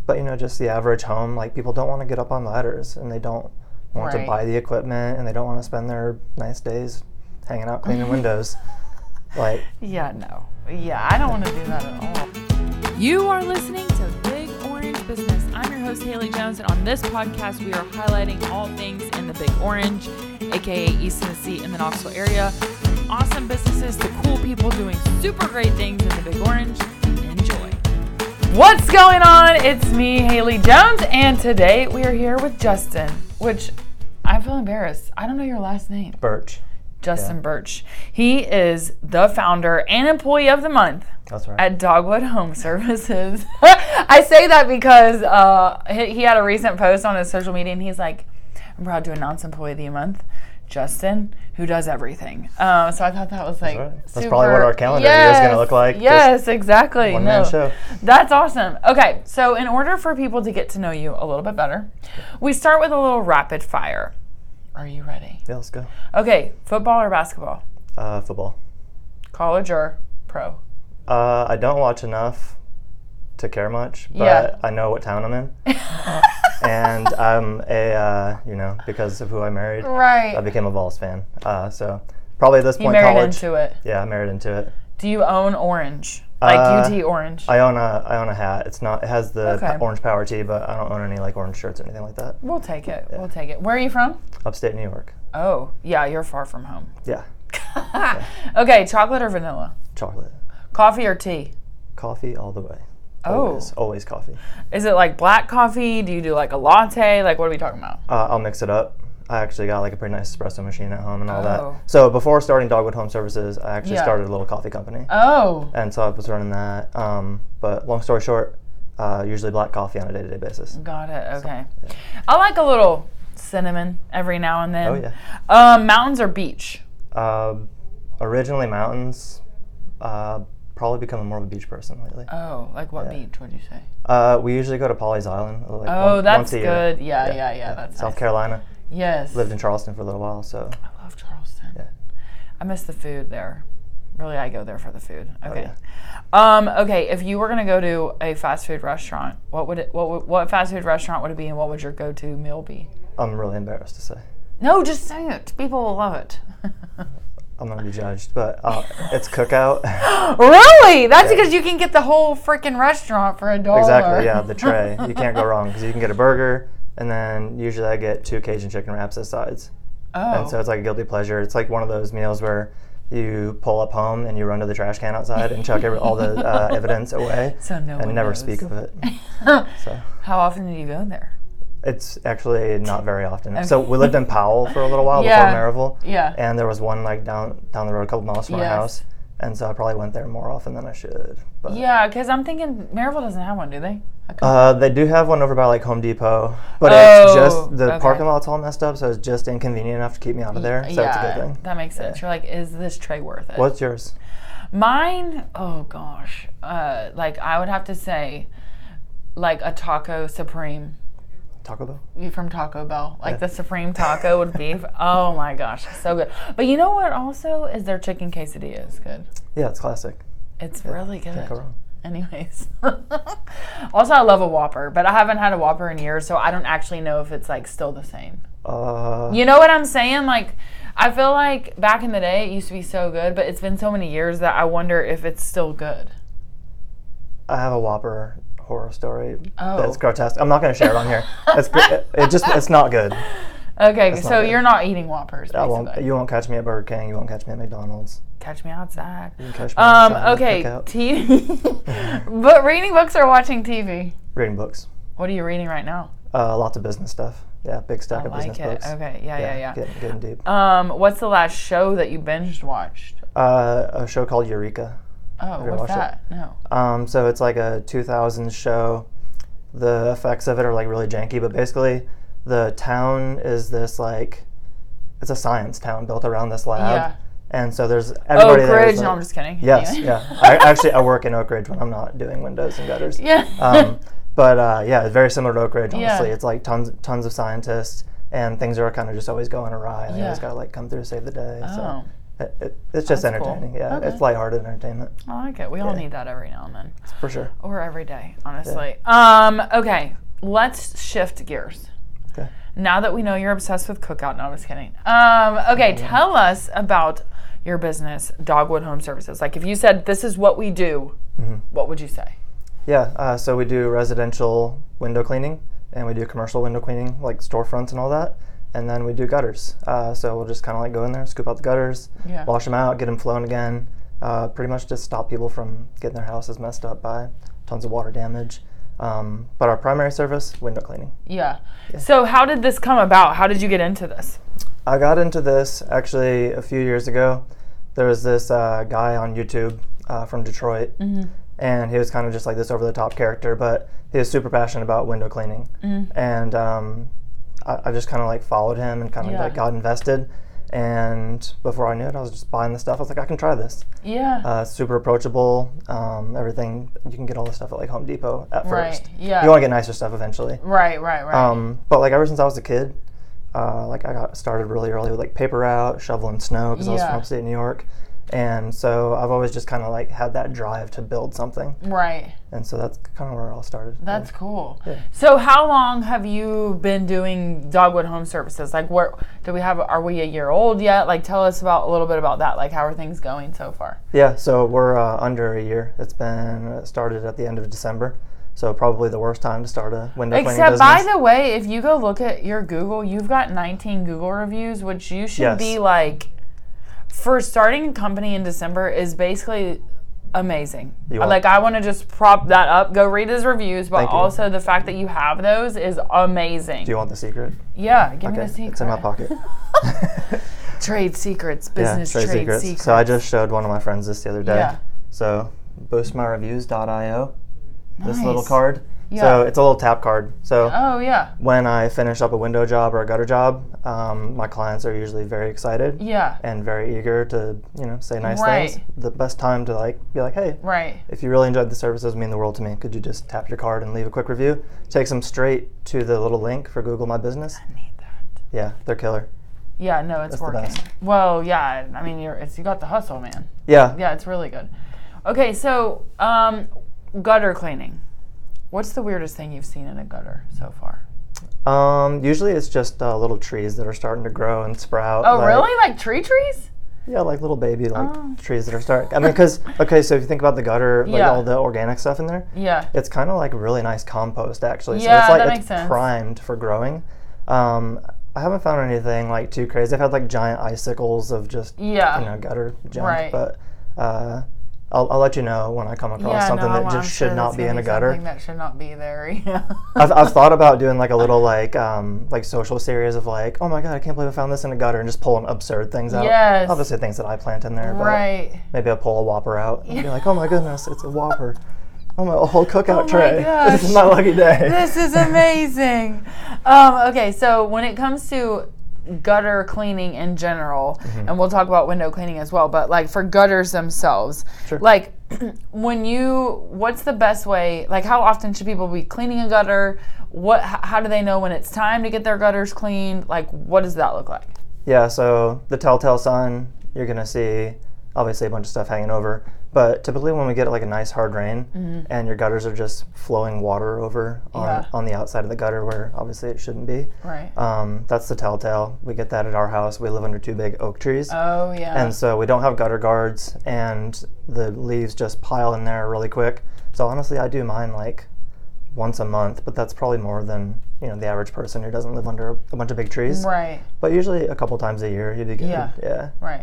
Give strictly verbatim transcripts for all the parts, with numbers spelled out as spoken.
But, you know, just the average home, like, people don't want to get up on ladders, and they don't want Right. to buy the equipment, and they don't want to spend their nice days hanging out cleaning windows. Like, Yeah, no. Yeah, I don't want to do that at all. You are listening to Big Orange Business. I'm your host, Haley Jones, and on this podcast, we are highlighting all things in the Big Orange, aka East Tennessee and the Knoxville area. From awesome businesses to cool people doing super great things in the Big Orange. Enjoy. What's going on? It's me, Haley Jones, and today we are here with Justin, which I feel embarrassed. I don't know your last name. Birch. Justin Yeah. Birch. He is the founder and employee of the month That's right. at Dogwood Home Services. I say that because uh, he, he had a recent post on his social media, and he's like, I'm proud to announce employee of the month, Justin, who does everything. Um, so I thought that was like That's right. That's super, probably what our calendar yes, is going to look like. Yes, exactly. One no, man show. That's awesome. Okay, so in order for people to get to know you a little bit better, we start with a little rapid fire. Are you ready? Yeah, let's go. Okay, football or basketball? Uh, football. College or pro? Uh, I don't watch enough to care much, but Yeah. I know what town I'm in. And I'm a, uh, you know, because of who I married, Right. I became a Vols fan. Uh, so probably at this You point, married college. into it. Yeah, I married into it. Do you own Orange? Like Uh, U T Orange? I own a, I own a hat. It's not, it has the Okay. p- orange power tee, but I don't own any like orange shirts or anything like that. We'll take it. We'll take it. Where are you from? Upstate New York. Oh, yeah, you're far from home. Yeah, Okay, chocolate or vanilla? chocolate, Coffee or tea? coffee all the way. Oh. Always, always coffee. Is it like black coffee? Do you do like a latte? Like, what are we talking about? Uh, I'll mix it up. I actually got like a pretty nice espresso machine at home and all Oh. that. So before starting Dogwood Home Services, I actually Yeah. started a little coffee company. Oh, And so I was running that. Um, but long story short, uh, usually black coffee on a day-to-day basis. got it. Okay. I like a little cinnamon every now and then. Oh, yeah. Um, mountains or beach? Um originally mountains, uh, probably becoming more of a beach person lately. Oh, like what Yeah. beach would you say? Uh, we usually go to Pawleys Island. Like Oh, one- that's once a year. good. Yeah, yeah, yeah, that's South nice. Carolina. Yes. Lived in Charleston for a little while, so I love Charleston. yeah. I miss the food there. Really, I go there for the food. Okay. Oh, Um, okay, if you were gonna go to a fast food restaurant, what would it what would- what fast food restaurant would it be, and what would your go-to meal be? I'm really embarrassed to say. No, just say it. People will love it. I'm gonna be judged, but uh, it's Cookout. Really? That's because you can get the whole freaking restaurant for a dollar. Exactly, yeah, the tray. You can't go wrong because you can get a burger, and then usually I get two Cajun chicken wraps as sides. Oh. And so it's like a guilty pleasure. It's like one of those meals where you pull up home and you run to the trash can outside and chuck every, all the uh, evidence away So no and one never knows. speak of it. So How often do you go there? it's actually not very often. So we lived in Powell for a little while Yeah. before Maryville. Yeah. And there was one like down down the road a couple miles from Yes. our house. And so I probably went there more often than I should. But Yeah, because I'm thinking Maryville doesn't have one, do they? I couldn't- Uh, they do have one over by like Home Depot, but Oh, it's just the okay. parking lot's all messed up, so it's just inconvenient enough to keep me out of there. So yeah, it's a good thing. that makes sense. You're like, is this tray worth it? What's yours? Mine, oh gosh, uh, like I would have to say, like a taco supreme. Taco Bell? You from Taco Bell, like Yeah. the supreme taco with beef. Oh my gosh, so good. But you know what? Also, is their chicken quesadilla is good. Yeah, it's classic. It's really good. Can't go wrong. Anyways, also I love a Whopper, but I haven't had a Whopper in years, so I don't actually know if it's like still the same. Uh, You know what I'm saying? Like, I feel like back in the day it used to be so good, but it's been so many years that I wonder if it's still good. I have a Whopper horror story. Oh. That's grotesque. I'm not going to share it on here. It's gr- it, it just it's not good. Okay, That's so not good. you're not eating Whoppers, I basically. won't, you won't catch me at Burger King. You won't catch me at McDonald's. Catch me outside. You can catch me Um, outside at okay, Cookout. T V. But reading books or watching T V? Reading books. What are you reading right now? Uh, lots of business stuff. Yeah, big stack I of like business it. books. Okay, yeah, yeah, yeah. Getting, getting deep. Um, what's the last show that you binged watched? Uh, a show called Eureka. Oh, you what's watched it? that? No. Um, so it's like a two thousands show. The effects of it are like really janky, but basically the town is this like, it's a science town built around this lab. Yeah. And so there's everybody Oak there is Ridge. like- No, I'm just kidding. Yes, Anyway. yeah. I actually I work in Oak Ridge when I'm not doing windows and gutters. Yeah. Um, but uh, yeah, it's very similar to Oak Ridge. Honestly, Yeah. it's like tons tons of scientists and things are kind of just always going awry. And they Yeah. always gotta like come through save the day. Oh. So It, it, it's just That's entertaining. cool. Yeah, Okay. it's lighthearted entertainment. I like it. We all Yeah. need that every now and then. For sure. Or every day, honestly. Yeah. Um, okay, let's shift gears. Okay. Now that we know you're obsessed with Cookout, no, I was kidding. Um, okay, mm-hmm. Tell us about your business, Dogwood Home Services. Like if you said this is what we do, mm-hmm. what would you say? Yeah, uh, so we do residential window cleaning and we do commercial window cleaning, like storefronts and all that. And then we do gutters. Uh, so we'll just kind of like go in there, scoop out the gutters, yeah. wash them out, get them flowing again. Uh, pretty much just stop people from getting their houses messed up by tons of water damage. Um, but our primary service, window cleaning. Yeah. yeah. So how did this come about? How did you get into this? I got into this actually a few years ago. There was this uh, guy on YouTube uh, from Detroit. Mm-hmm. And he was kind of just like this over-the-top character, but he was super passionate about window cleaning. Mm-hmm. And um, I, I just kind of like followed him and kind of yeah. like got invested. And before I knew it, I was just buying the stuff. I was like, I can try this. Yeah. Uh, super approachable. Um, everything, you can get all the stuff at like Home Depot at right. first. Yeah. You want to get nicer stuff eventually. Right, right, right. Um, but like ever since I was a kid, uh, like I got started really early with like paper route, shoveling snow because yeah. I was from upstate New York. And so I've always just kind of like had that drive to build something. Right. And so that's kind of where it all started. That's yeah. cool. Yeah. So how long have you been doing Dogwood Home Services? Like where do we have, are we a year old yet? Like tell us about a little bit about that. Like how are things going so far? Yeah, so we're uh, under a year. It's been it started at the end of December. So probably the worst time to start a window cleaning business. Except by the way, if you go look at your Google, you've got nineteen Google reviews, which you should yes. be like, for starting a company in December is basically amazing. Like I want to just prop that up. Go read his reviews, but also the fact that you have those is amazing. Do you want the secret? Yeah, give okay. me the secret. It's in my pocket. Trade secrets, business yeah, trade, trade secrets. secrets. So I just showed one of my friends this the other day. Yeah. So boost my reviews dot i o. Nice. This little card. Yeah. So it's a little tap card. So oh yeah. when I finish up a window job or a gutter job, um, my clients are usually very excited. Yeah. And very eager to, you know, say nice right. things. The best time to like be like, hey, right. if you really enjoyed the services, mean the world to me. Could you just tap your card and leave a quick review? Takes them straight to the little link for Google My Business. I need that. Yeah, they're killer. Yeah, no, it's That's working. The best. Well, yeah, I mean, you're it's you got the hustle, man. Yeah. Yeah, it's really good. Okay, so um, gutter cleaning. What's the weirdest thing you've seen in a gutter so far? Um, usually it's just uh, little trees that are starting to grow and sprout. Oh, like, really? Like tree trees? Yeah, like little baby like oh. trees that are starting. I mean, because okay, so if you think about the gutter, like yeah. all the organic stuff in there, yeah, it's kind of like really nice compost actually. Yeah, so it's like that it's makes sense. primed for growing. Um, I haven't found anything like too crazy. I've had like giant icicles of just yeah. you know gutter junk, right. but. Uh, I'll, I'll let you know when I come across yeah, something no, that just sure should not be in a gutter. Something that should not be there. Yeah. I've, I've thought about doing like a little like um, like social series of like, oh my god, I can't believe I found this in a gutter, and just pulling absurd things out. Yes. Obviously things that I plant in there, but right. maybe I'll pull a Whopper out and be like, oh my goodness, it's a Whopper. Oh my, a whole cookout oh tray. My This is my lucky day. This is amazing. um, okay, so when it comes to gutter cleaning in general, mm-hmm. and we'll talk about window cleaning as well, but like for gutters themselves, sure. like when you, what's the best way, like how often should people be cleaning a gutter? What, how do they know when it's time to get their gutters cleaned? Like what does that look like? Yeah, so the telltale sign, you're gonna see obviously a bunch of stuff hanging over, but typically when we get like a nice hard rain mm-hmm. and your gutters are just flowing water over on, yeah. on the outside of the gutter where obviously it shouldn't be. Right. Um, that's the telltale. We get that at our house. We live under two big oak trees. Oh yeah. And so we don't have gutter guards and the leaves just pile in there really quick. So honestly, I do mine like once a month, but that's probably more than, you know, the average person who doesn't live under a, a bunch of big trees. Right. But usually a couple times a year, you'd be good. Yeah. Yeah. Right.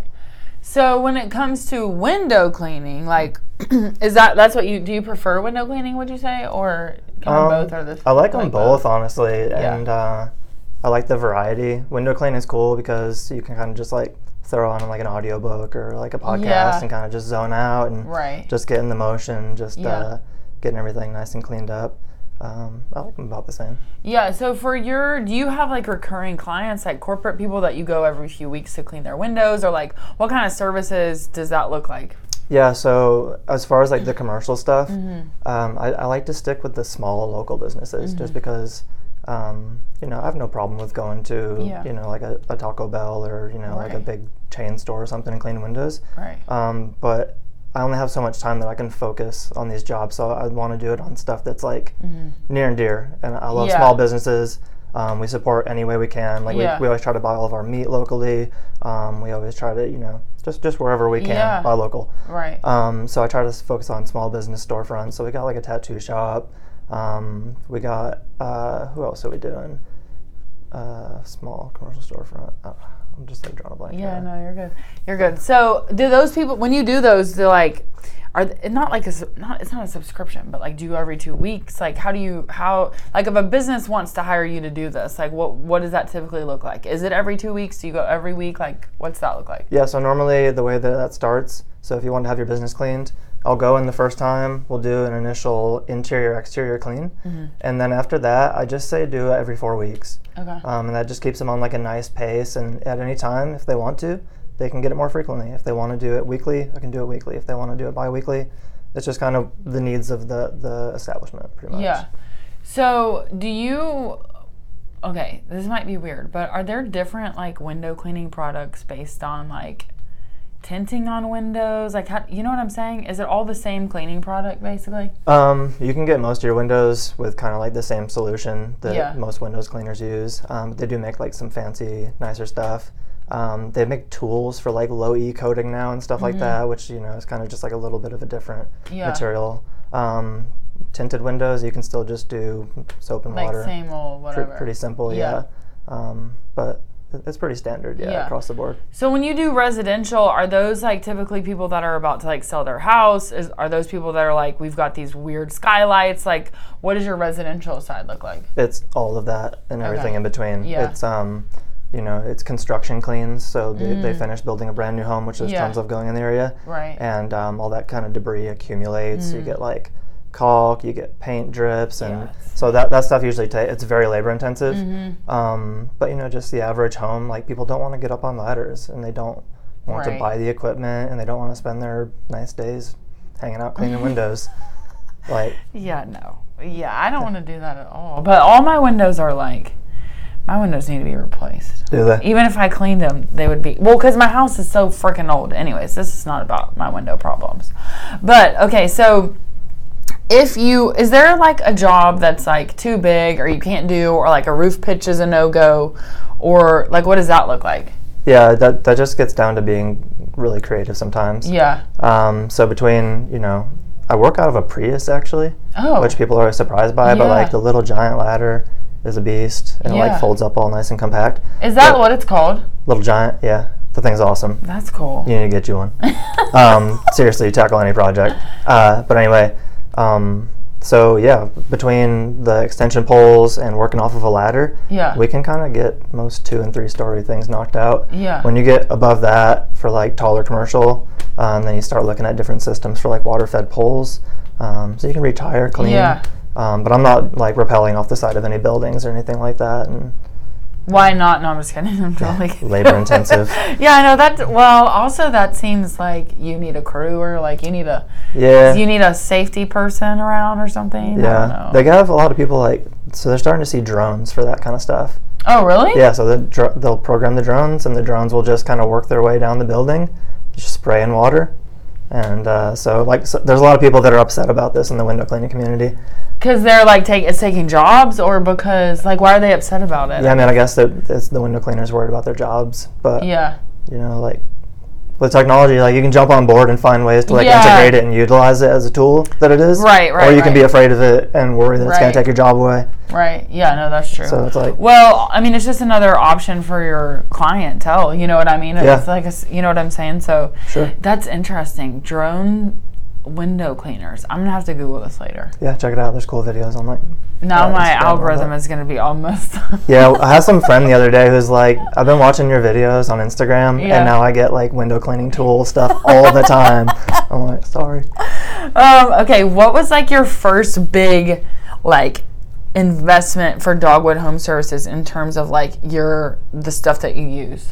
So when it comes to window cleaning, like, is that, that's what you, do you prefer window cleaning, would you say? Or kind um, of both? Or the, I like them like both, both, honestly. Yeah. And uh, I like the variety. Window cleaning is cool because you can kind of just like throw on like an audiobook or like a podcast yeah. and kind of just zone out and right. just get in the motion, just yeah. uh, getting everything nice and cleaned up. Um, I like them about the same. Yeah, so for your, do you have like recurring clients, like corporate people that you go every few weeks to clean their windows, or like what kind of services does that look like? Yeah, so as far as like the commercial stuff, mm-hmm. um, I, I like to stick with the small local businesses mm-hmm. just because, um, you know, I have no problem with going to, yeah. you know, like a, a Taco Bell or, you know, right. like a big chain store or something and clean windows. Right. Um, but I only have so much time that I can focus on these jobs, so I want to do it on stuff that's like mm-hmm. near and dear. And I love yeah. small businesses. Um, we support any way we can. Like yeah. we, we always try to buy all of our meat locally. Um, we always try to, you know, just, just wherever we can yeah. buy local. Right. Um, so I try to focus on small business storefronts. So we got like a tattoo shop. Um, we got uh, who else are we doing? Uh, small commercial storefront. Oh, I'm just like drawing a blank. Yeah, here. No, you're good. You're good. So do those people, when you do those, they're like, are they, not like a not it's not a subscription, but like do you every two weeks? Like how do you how like if a business wants to hire you to do this, like what what does that typically look like? Is it every two weeks? Do you go every week? Like what's that look like? Yeah, so normally the way that that starts, so if you want to have your business cleaned, I'll go in the first time, we'll do an initial interior exterior clean, mm-hmm. and then after that I just say do it every four weeks. Okay. Um, and that just keeps them on like a nice pace, and at any time if they want to, they can get it more frequently. If they want to do it weekly, I can do it weekly. If they want to do it bi-weekly, it's just kind of the needs of the, the establishment, pretty much. Yeah. So do you, okay, this might be weird, but are there different like window cleaning products based on like tinting on windows? Like, how, you know what I'm saying? Is it all the same cleaning product basically? Um, you can get most of your windows with kind of like the same solution that yeah. most windows cleaners use. Um, they do make like some fancy, nicer stuff. Um, they make tools for like low E coating now and stuff mm-hmm. like that, which, you know, is kind of just like a little bit of a different yeah. material. Um, tinted windows, you can still just do soap and like water. Like same old whatever. Pre- pretty simple, yeah. yeah. Um, but it's pretty standard, yeah, yeah, across the board. So when you do residential, are those like typically people that are about to like sell their house? Is, are those people that are like, we've got these weird skylights? Like, what does your residential side look like? It's all of that and everything okay. in between. Yeah. It's, um, you know, it's construction cleans. So they, mm. they finish building a brand new home, which there's yeah. tons of going in the area. Right. And um, all that kind of debris accumulates. Mm. You get like caulk, you get paint drips, and yes. so that that stuff usually ta- it's very labor intensive. Mm-hmm. Um, but you know, just the average home, like people don't want to get up on ladders, and they don't want right. to buy the equipment, and they don't want to spend their nice days hanging out cleaning windows. Like yeah, no, yeah, I don't want to do that at all. But all my windows are like, my windows need to be replaced. Do they? Even if I cleaned them, they would be, well, because my house is so freaking old. Anyways, this is not about my window problems. But okay, so. If you, is there like a job that's like too big or you can't do, or like a roof pitch is a no-go, or like what does that look like? Yeah, that that just gets down to being really creative sometimes. Yeah. Um, so between, you know, I work out of a Prius actually, oh. which people are surprised by, yeah. but like the little giant ladder is a beast, and yeah. it like folds up all nice and compact. Is that but what it's called? Little giant, yeah. The thing's awesome. That's cool. You need to get you one. um, seriously, tackle any project. Uh, but anyway, Um, so yeah, between the extension poles and working off of a ladder, yeah. we can kind of get most two and three story things knocked out. Yeah. When you get above that for like taller commercial, um, then you start looking at different systems for like water fed poles. Um, so you can retire clean. Yeah. Um, but I'm not like rappelling off the side of any buildings or anything like that. And why not? No, I'm just kidding. I'm totally kidding. Labor intensive. Yeah, I know that. Well, also that seems like you need a crew, or like you need a yeah. you need a safety person around or something. Yeah, I don't know. They have a lot of people like, so they're starting to see drones for that kind of stuff. Oh, really? Yeah, so the dr- they'll program the drones, and the drones will just kind of work their way down the building, just spraying water. And uh, so, like, so there's a lot of people that are upset about this in the window cleaning community. Because they're like, take it's taking jobs, or because like, why are they upset about it? Yeah, I mean, I guess that it's the window cleaners worried about their jobs, but yeah, you know, like with technology, like you can jump on board and find ways to like yeah. integrate it and utilize it as a tool that it is. Right, right. Or you right. can be afraid of it and worry that right. it's going to take your job away. Right. Yeah. No, that's true. So it's like, well, I mean, it's just another option for your clientele. You know what I mean? It's yeah. like, a, you know what I'm saying? So sure. That's interesting. Drone window cleaners. I'm gonna have to Google this later. Yeah, check it out. There's cool videos on like. Now uh, my algorithm is gonna be all messed up. Yeah, I had some friend the other day who's like, I've been watching your videos on Instagram, yeah. and now I get like window cleaning tool stuff all the time. I'm like, sorry. Um, okay, what was like your first big like investment for Dogwood Home Services in terms of like your the stuff that you use?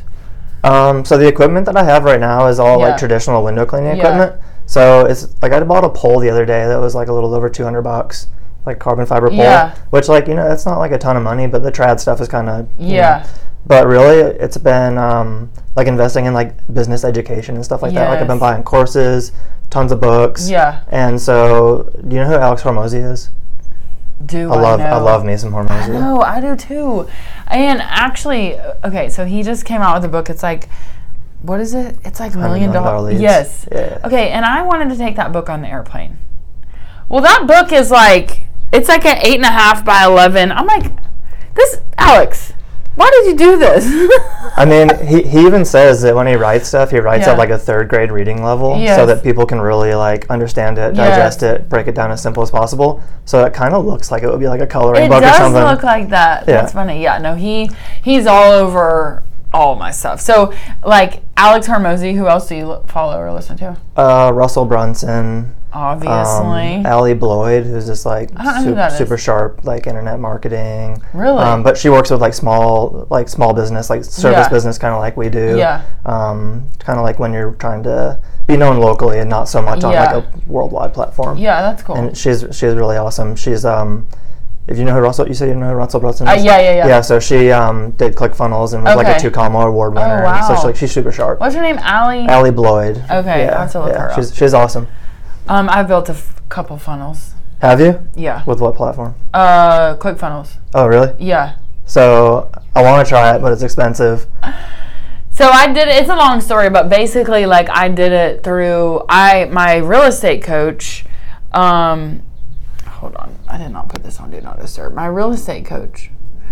Um, so the equipment that I have right now is all yeah. like traditional window cleaning yeah. equipment. So it's like I bought a pole the other day that was like a little over two hundred bucks, like carbon fiber pole, yeah. which like, you know, that's not like a ton of money, but the trad stuff is kind of, yeah. know, but really it's been, um, like investing in like business education and stuff like Yes. that. Like I've been buying courses, tons of books. Yeah. And so, do you know who Alex Hormozi is? Do I love I know? I love me some Hormozi. No, I do too. And actually, okay, so he just came out with a book. It's like, what is it? It's like million dollar. Leads. Yes. Yeah. Okay, and I wanted to take that book on the airplane. Well, that book is like, it's like an eight and a half by eleven. I'm like, this, Alex, why did you do this? I mean, he, he even says that when he writes stuff, he writes Yeah. at like a third grade reading level Yes. so that people can really like understand it, digest Yes. it, break it down as simple as possible. So it kind of looks like it would be like a coloring It book or does something. look like that. Yeah. That's funny. Yeah, no, he he's all over all my stuff. So, like, Alex Hormozi, who else do you lo- follow or listen to? Uh, Russell Brunson. Obviously. Um, Allie Bloyd, who's just like I don't know who su- that is. super sharp, like internet marketing. Really? Um, but she works with like small, like small business, like service Yeah. business, kind of like we do. Yeah. Um, kind of like when you're trying to be known locally and not so much on Yeah. like a worldwide platform. Yeah, that's cool. And she's she's really awesome. She's um, if you know who Russell, you said you know who Russell Brunson Uh, is? yeah, yeah, yeah. Yeah, so she um, did ClickFunnels and was like Okay. a two comma award winner. Oh, wow. So she's like she's super sharp. What's her name? Allie? Allie Bloyd. Okay, yeah, I'll have to look yeah. her up. She's she's awesome. Um, I've built a f- couple funnels. Have you? Yeah. With what platform? Uh, ClickFunnels. Oh, really? Yeah. So I want to try it, but it's expensive. So I did it. It's a long story, but basically, like, I did it through I my real estate coach. Um, hold on, I did not put this on Do Not Disturb. My real estate coach.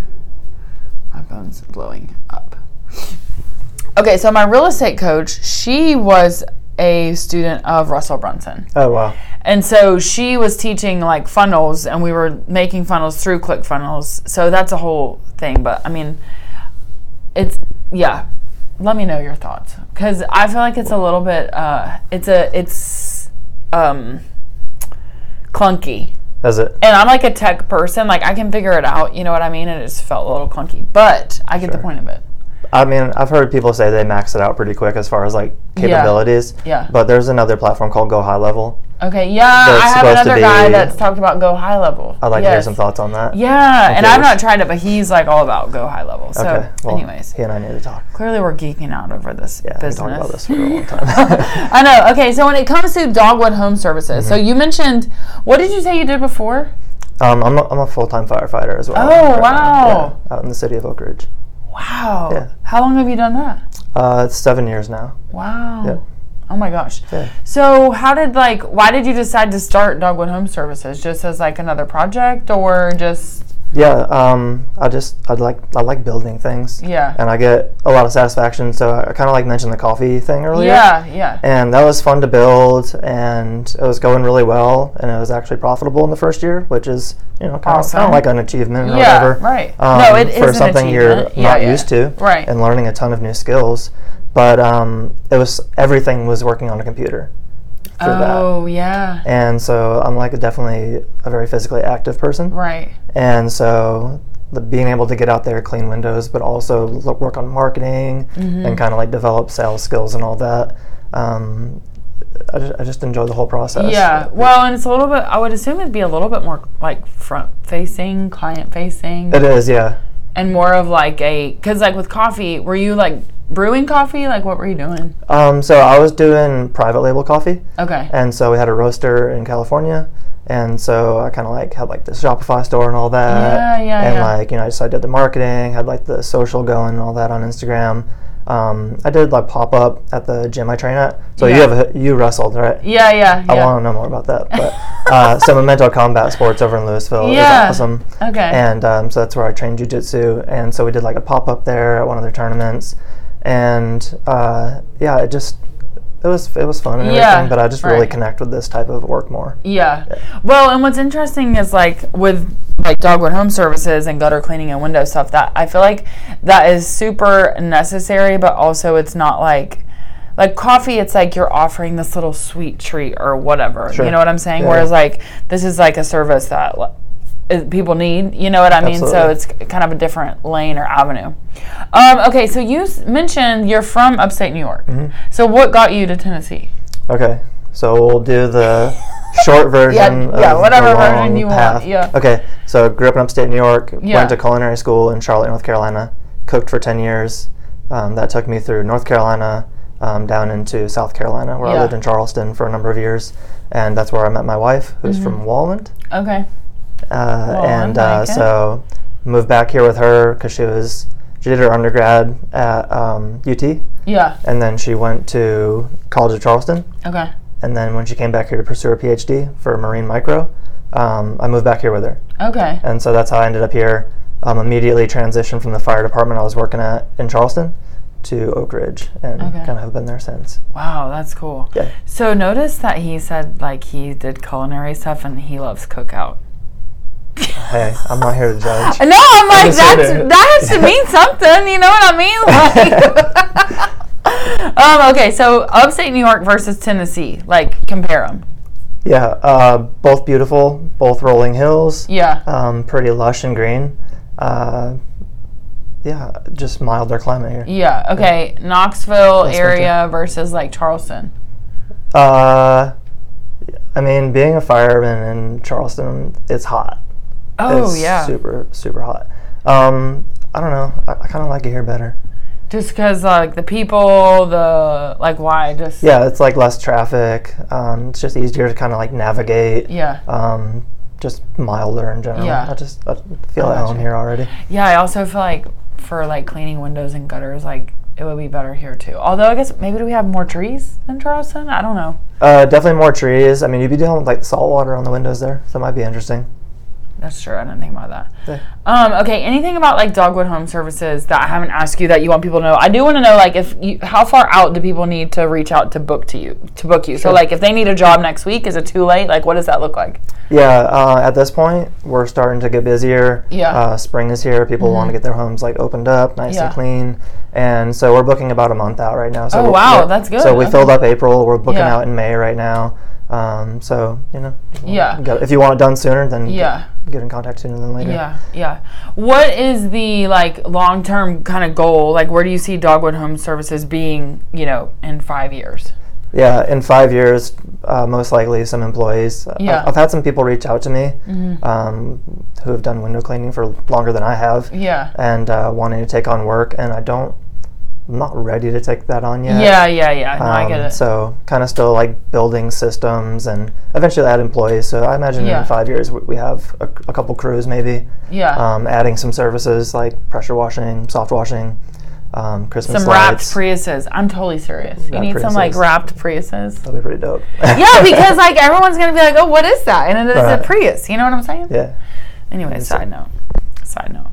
My phone's blowing up. Okay, so my real estate coach, she was a student of Russell Brunson. Oh, wow. And so she was teaching like funnels, and we were making funnels through ClickFunnels. So that's a whole thing. But I mean, it's, yeah. Let me know your thoughts, because I feel like it's a little bit, uh, it's a, it's um, clunky. Is it? And I'm like a tech person. Like, I can figure it out. You know what I mean? And it just felt a little clunky. But I get Sure. the point of it. I mean, I've heard people say they max it out pretty quick as far as like capabilities. Yeah. But there's another platform called Go High Level. Okay, yeah, That's I have supposed to another guy be- that's talked about Go High Level. I'd like yes. to hear some thoughts on that. Yeah, I'm and I've curious. not tried it, but he's like all about Go High Level. So, Okay. Well, anyways, he and I need to talk. clearly we're geeking out over this Yeah, I've been business. talking about this for a long time. I know. Okay, so when it comes to Dogwood Home Services, Mm-hmm. so you mentioned, what did you say you did before? um, I'm a, I'm a full-time firefighter as well. Oh, right now. wow. Yeah, out in the city of Oak Ridge. Wow. Yeah. How long have you done that? Uh, it's seven years now. Wow. Yeah. Oh my gosh. Yeah. So how did like why did you decide to start Dogwood Home Services? Just as like another project, or just Yeah, um, I just I like I like building things. Yeah. And I get a lot of satisfaction. So I kind of like mentioned the coffee thing earlier. Yeah, yeah. And that was fun to build, and it was going really well, and it was actually profitable in the first year, which is you know kind, Awesome. of, kind of like an achievement or Yeah, whatever. right. Um, No, it is for an something you're achievement. Yeah, not yeah. used to, Right. And learning a ton of new skills. But um, it was everything was working on a computer. For that. Oh, yeah. And so I'm like definitely a very physically active person. Right. And so the, being able to get out there, clean windows, but also look, work on marketing Mm-hmm. and kind of like develop sales skills and all that. Um, I, just, I just enjoy the whole process. Yeah. Well, and it's a little bit, I would assume it'd be a little bit more like front facing, client facing. It is, yeah. And more of like a, because like with coffee, were you like brewing coffee? Like what were you doing? Um, so I was doing private label coffee. Okay. And so we had a roaster in California. And so I kind of like had like the Shopify store and all that. Yeah, yeah, And yeah. like, you know, I just I did the marketing, had like the social going and all that on Instagram. Um, I did like pop up at the gym I train at. So Yeah. you have a, you wrestled, right? Yeah, yeah, I yeah. want to know more about that. But uh, so Memento Combat Sports over in Louisville Yeah. is awesome. Okay. And um, so that's where I trained jiu-jitsu. And so we did like a pop up there at one of their tournaments. And uh, yeah, it just it was it was fun and Yeah, everything. But I just really right. connect with this type of work more. Yeah. Well, and what's interesting is like with like Dogwood Home Services and gutter cleaning and window stuff, that I feel like that is super necessary, but also it's not like like coffee, it's like you're offering this little sweet treat or whatever. Sure. You know what I'm saying? Yeah. Whereas like this is like a service that like, is- people need, you know what I mean? So Absolutely. it's kind of a different lane or avenue. Um, okay, so you s- mentioned you're from upstate New York. Mm-hmm. So what got you to Tennessee? Okay, so we'll do the short version. Yeah, yeah, of whatever the version long you want, path. yeah. Okay, so grew up in upstate New York. Yeah. Went to culinary school in Charlotte, North Carolina. Cooked for ten years. Um, that took me through North Carolina, um, down into South Carolina, where Yeah. I lived in Charleston for a number of years, and that's where I met my wife, who's Mm-hmm. from Walland. Okay. Uh, Well, and I uh, like it. so moved back here with her because she was she did her undergrad at um, U T, Yeah. and then she went to College of Charleston, Okay. and then when she came back here to pursue her PhD for marine micro, um, I moved back here with her, Okay. and so that's how I ended up here. Um, immediately transitioned from the fire department I was working at in Charleston to Oak Ridge, and Okay. kind of have been there since. Wow, that's cool. Yeah. So notice that he said like he did culinary stuff and he loves cookout. Hey, I'm not here to judge. No, I'm like just here that's to- that has to mean something. You know what I mean? Like, um. Okay, so upstate New York versus Tennessee. Like compare them. Yeah, uh, both beautiful, both rolling hills. Yeah. Um, pretty lush and green. Uh, yeah, just milder climate here. Yeah. Okay. Knoxville That's area versus like Charleston. Uh, I mean, being a fireman in Charleston, it's hot. Oh it's yeah. super, super hot. Um, I don't know. I, I kind of like it here better. Just because like the people, the like why just Yeah, it's like less traffic. Um, it's just easier to kind of like navigate. yeah. Um, just milder in general. Yeah. I just I feel I at home gotcha. here already. Yeah, I also feel like for like cleaning windows and gutters, like it would be better here too. Although I guess maybe do we have more trees than Charleston? I don't know. Uh, definitely more trees. I mean, you'd be dealing with like salt water on the windows there, so that might be interesting. That's true. I didn't think about that. Yeah. Um, okay, anything about like Dogwood Home Services that I haven't asked you that you want people to know? I do want to know like if you, how far out do people need to reach out to book to you to book you? So Sure. like if they need a job next week, is it too late? Like what does that look like? Yeah, uh, at this point, we're starting to get busier. Yeah. Uh, spring is here. People want to get their homes like opened up, nice Yeah. and clean. And so we're booking about a month out right now. So Oh, we're- wow, we're- that's good. So we Okay. filled up April. We're booking Yeah. out in May right now. Um, so, you know, Yeah. you gotta- if you want it done sooner, then Yeah. get, get in contact sooner than later. Yeah, yeah. What is the like long term kind of goal? Like where do you see Dogwood Home Services being, you know, in five years? Yeah, in five years, uh, most likely some employees. Uh, Yeah. I've had some people reach out to me Mm-hmm. um, who have done window cleaning for longer than I have. Yeah. And uh, wanting to take on work, and I don't, I'm not ready to take that on yet. Yeah, yeah, yeah. No, I get Um, it. So kind of still like building systems and eventually add employees. So I imagine Yeah. in five years we we have a, a couple crews maybe, Yeah. um, adding some services like pressure washing, soft washing, um, Christmas Some wrapped lights. Priuses. I'm totally serious. You Wrapped need some like Priuses. wrapped Priuses. That'd be pretty dope. Yeah, because like everyone's gonna be like, oh, what is that? And it is Right. a Prius. You know what I'm saying? Yeah. Anyway, side note. Side note.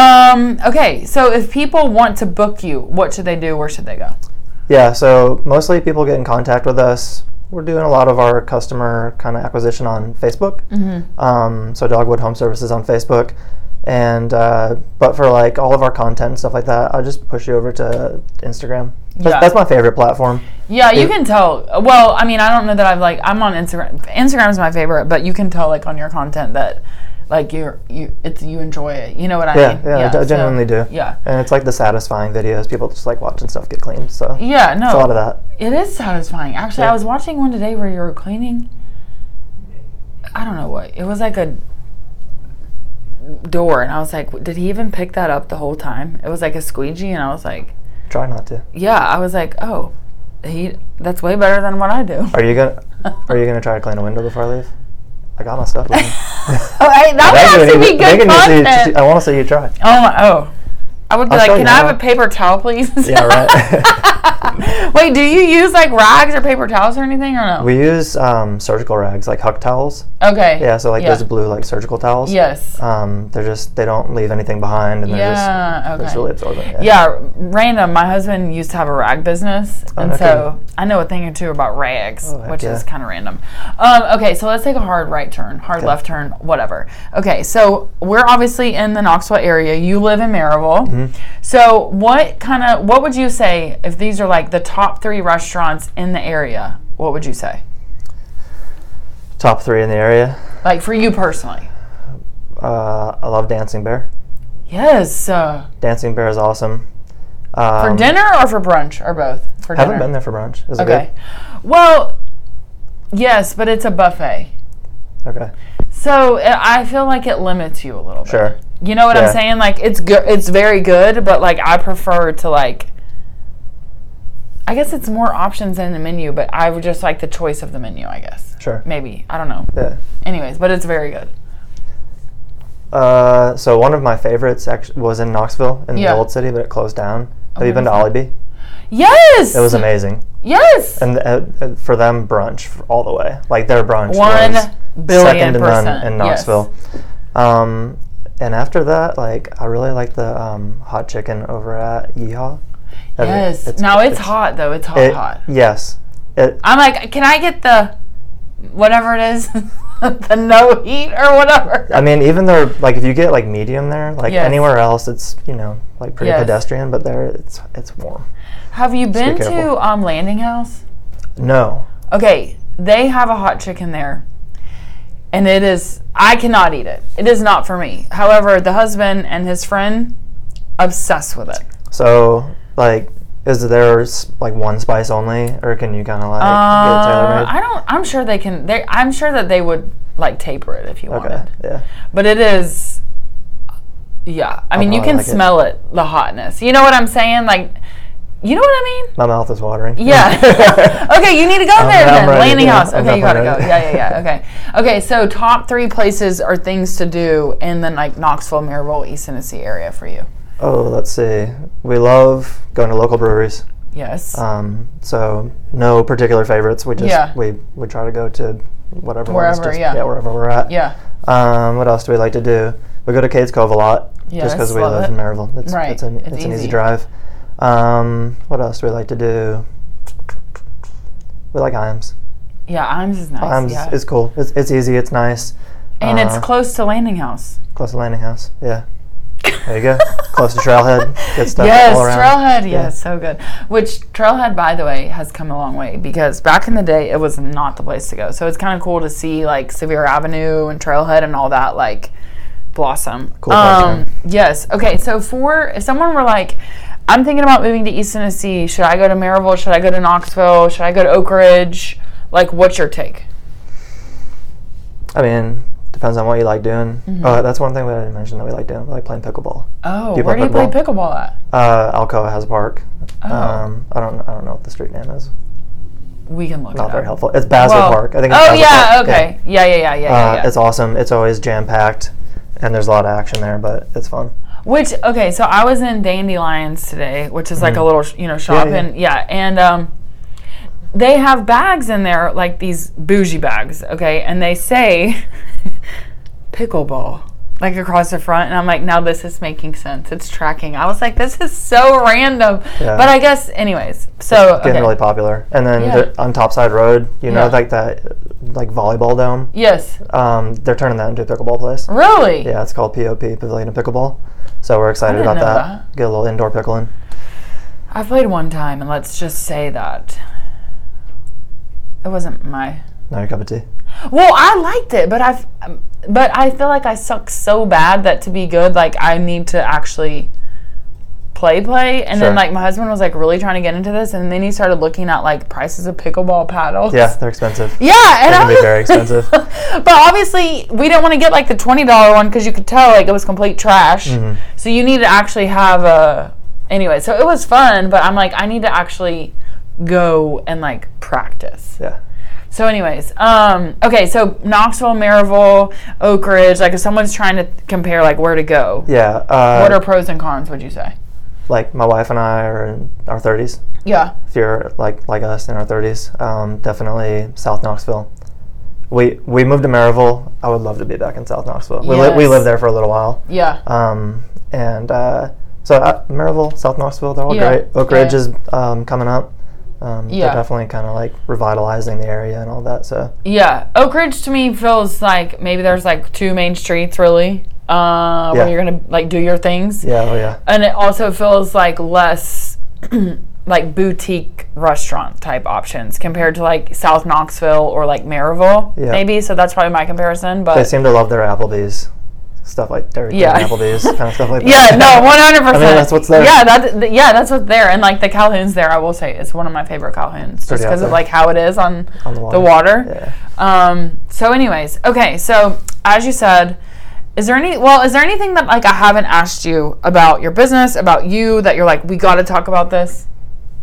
Um, okay, so if people want to book you, what should they do? Where should they go? Yeah, so mostly people get in contact with us. We're doing a lot of our customer kind of acquisition on Facebook. Mm-hmm. Um, so Dogwood Home Services on Facebook. And uh, but for like all of our content and stuff like that, I'll just push you over to Instagram. That's, Yeah. that's my favorite platform. Yeah, you If- can tell. Well, I mean, I don't know that I've like I'm on Instagram. Instagram's my favorite, but you can tell like on your content that like you're you it's you enjoy it. You know what I Yeah, mean? yeah, I so- genuinely do. Yeah. And it's like the satisfying videos. People just like watching stuff get cleaned. So Yeah, no. it's a lot of that. It is satisfying. Actually, Yeah. I was watching one today where you were cleaning. I don't know what. It was like a door, and I was like, did he even pick that up the whole time? It was like a squeegee, and I was like, Try not to. yeah. I was like, oh, he. That's way better than what I do. Are you gonna Are you gonna try to clean a window before I leave? I got my stuff with me. Oh, hey, that would actually be good content. I want to see you try. Oh my, oh. I would be I'll like, show can you I have how. a paper towel, please? Yeah, right. Wait, do you use like rags or paper towels or anything or no? We use um, surgical rags, like Huck towels. Okay. Yeah, so like Yeah. those blue like surgical towels. Yes. Um, they're just they don't leave anything behind, and they're Yeah, just they're just okay. really absorbent. Yeah, random. My husband used to have a rag business, Oh, and no so I know a thing or two about rags, Oh, heck which yeah. is kind of random. Um, okay, so let's take a hard right turn, hard Okay. left turn, whatever. Okay, so we're obviously in the Knoxville area. You live in Maryville. Mm-hmm. So what kind of what would you say if these are like the top three restaurants in the area? What would you say? Top three in the area. Like for you personally? Uh, I love Dancing Bear. Yes. Uh, Dancing Bear is awesome. Um, for dinner or for brunch or both? For Haven't dinner. been there for brunch. Is it Okay. Well, yes, but it's a buffet. good? Okay. So I I feel like it limits you a little bit. Sure. You know what I'm Yeah. saying? Like it's good. It's very good, but like I prefer to like I guess it's more options in the menu, but I would just like the choice of the menu, I guess. Sure. Maybe. I don't know. Yeah. Anyways, but it's very good. Uh, so one of my favorites actually was in Knoxville in Yeah. the old city, but it closed down. Have Oh, you been to what Ollie B? Yes! It was amazing. Yes! And uh, uh, for them, brunch f- all the way. Like their brunch One was billion second to none percent. in Knoxville. Yes. Um, and after that, like I really like the um, hot chicken over at Yeehaw. Have you- Yes. it's- now it's, it's hot though. It's hot, it- hot. Yes. It, I'm like, can I get the whatever it is, the no heat or whatever? I mean, even though like if you get like medium there, like Yes. anywhere else, it's you know like pretty Yes. pedestrian, but there it's it's warm. Have you been be to careful. um, Landing House? No. Okay, they have a hot chicken there. And it is, I cannot eat it. It is not for me. However, the husband and his friend, obsessed with it. So like, is there s- like one spice only, or can you kind of like Uh, get it tailor made? I don't, I'm sure they can, they, I'm sure that they would like taper it if you Okay. wanted. Yeah. But it is, yeah. I mean, you probably can like it. smell it, the hotness. You know what I'm saying? Like, you know what I mean? My mouth is watering. Yeah. Okay, you need to go I'm- there I'm then. ready, Landing yeah. House. I'm Okay, you gotta definitely go. Yeah, yeah, yeah. Okay. Okay, so top three places or things to do in the like Knoxville, Maryville, East Tennessee area for you. Oh, let's see. We love going to local breweries. Yes. Um, so no particular favorites. We just Yeah. we we try to go to whatever Wherever, ones just, yeah. yeah wherever we're at. yeah. Um, what else do we like to do? We go to Cades Cove a lot, Yes, just because we love live it. in Maryville. It's Right. it's, an, It's it's, an easy. easy drive. Um, what else do we like to do? We like Iams. Yeah, Iams is nice. Iams yeah. is cool. It's it's easy. It's nice. and Uh, it's close to Landing House. close to Landing House. Yeah. There you go. Close to Trailhead. Good stuff Yes, all around. Trailhead. Yeah. Yes, so good. Which Trailhead, by the way, has come a long way because back in the day, it was not the place to go. So it's kind of cool to see like Sevier Avenue and Trailhead and all that like blossom. Cool park, Um, yes. Okay. So for if someone were like, I'm thinking about moving to East Tennessee. Should I go to Maryville? Should I go to Knoxville? Should I go to Oak Ridge? Like, what's your take? I mean, depends on what you like doing. Oh, that's one thing that I didn't mention that we like doing. We like playing pickleball. Oh, Do you where do play you play pickleball at? Uh, Alcoa has a park. Oh. Um, I don't I don't know what the street name is. We can look it Not up. very helpful. It's Basel Well, Park. I think. It's Oh Basel yeah. Park. Okay. Yeah. Yeah. Yeah. Yeah. Yeah. Uh, yeah. It's awesome. It's always jam packed, and there's a lot of action there, but it's fun. Which okay, so I was in Dandelions today, which is like a little you know shop, Yeah, yeah. and yeah, and um, they have bags in there like these bougie bags, okay, and they say pickleball like across the front, and I'm like, now this is making sense. It's tracking. I was like, this is so random, Yeah. but I guess anyways. So Getting okay. really popular. And then Yeah. the, on Topside Road, you know, Yeah. like that, like volleyball dome. Yes. Um, they're turning that into a pickleball place. Really? Yeah, it's called P O P, Pavilion of Pickleball. So we're excited didn't about know that. that. Get a little indoor pickling. I played one time, and let's just say that it wasn't my. Not your cup of tea. Well, I liked it, but I've, um, but I feel like I suck so bad that to be good, like I need to actually play, play. And then Sure. like my husband was like really trying to get into this, and then he started looking at like prices of pickleball paddles. Yeah, they're expensive. Yeah, and They I can be was- very expensive. But obviously, we didn't want to get like the twenty dollar one because you could tell like it was complete trash. Mhm. So you need to actually have a. Anyway, so it was fun, but I'm like, I need to actually go and like practice. Yeah. So anyways, um, okay, so Knoxville, Maryville, Oak Ridge, like if someone's trying to compare like where to go, Yeah. Uh, what are pros and cons, would you say? like my wife and I are in our thirties. Yeah. If you're like like us in our thirties, um, definitely South Knoxville. We we moved to Maryville. I would love to be back in South Knoxville. We li- we Yes. lived there for a little while. Yeah. Um, and uh, so uh, Maryville, South Knoxville, they're all Yeah. great. Oak Yeah. Ridge is um, coming up. Um, Yeah. They're definitely kind of like revitalizing the area and all that. So Yeah. Oak Ridge to me feels like maybe there's like two main streets really, uh, Yeah. where you're going to like do your things. yeah, oh yeah, And it also feels like less like boutique restaurant type options compared to like South Knoxville or like Maryville Yeah. maybe. So that's probably my comparison. But they seem to love their Applebee's stuff, like Dairy Queen Yeah. Applebee's kind of stuff like yeah, that. no, one hundred percent. I mean, that's what's there. Yeah, that, th- yeah, that's what's there. And like the Calhoun's there, I will say, it's one of my favorite Calhoun's just Pretty out because of there. like how it is on, On the the water. water. Yeah. Um, so anyways, okay, so as you said, is there any, well, is there anything that like I haven't asked you about your business, about you, that you're like, we got to talk about this?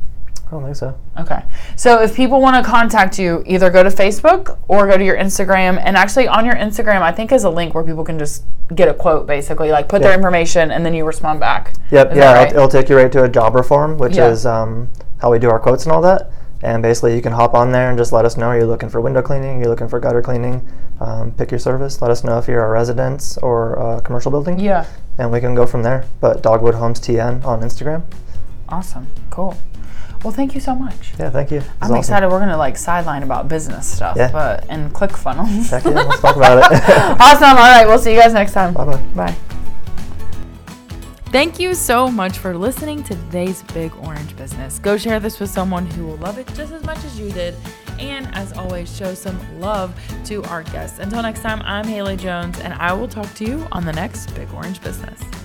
I don't think so. Okay. So if people want to contact you, either go to Facebook or go to your Instagram. And actually on your Instagram, I think is a link where people can just get a quote, basically. Like put yep. their information and then you respond back. Yep. Is yeah. Right? It'll, it'll take you right to a jobber form, which yeah. is um, how we do our quotes and all that. And basically you can hop on there and just let us know you're looking for window cleaning, you're looking for gutter cleaning, um, pick your service, let us know if you're a residence or a commercial building. Yeah. And we can go from there. But Dogwood Homes T N on Instagram. Awesome. Cool. Well, thank you so much. Yeah, thank you. I'm awesome. excited. We're going to like sideline about business stuff yeah. but and ClickFunnels. Heck yeah, let's talk about it. Awesome. All right. We'll see you guys next time. Bye-bye. Bye. Thank you so much for listening to today's Big Orange Business. Go share this with someone who will love it just as much as you did. And as always, show some love to our guests. Until next time, I'm Haley Jones, and I will talk to you on the next Big Orange Business.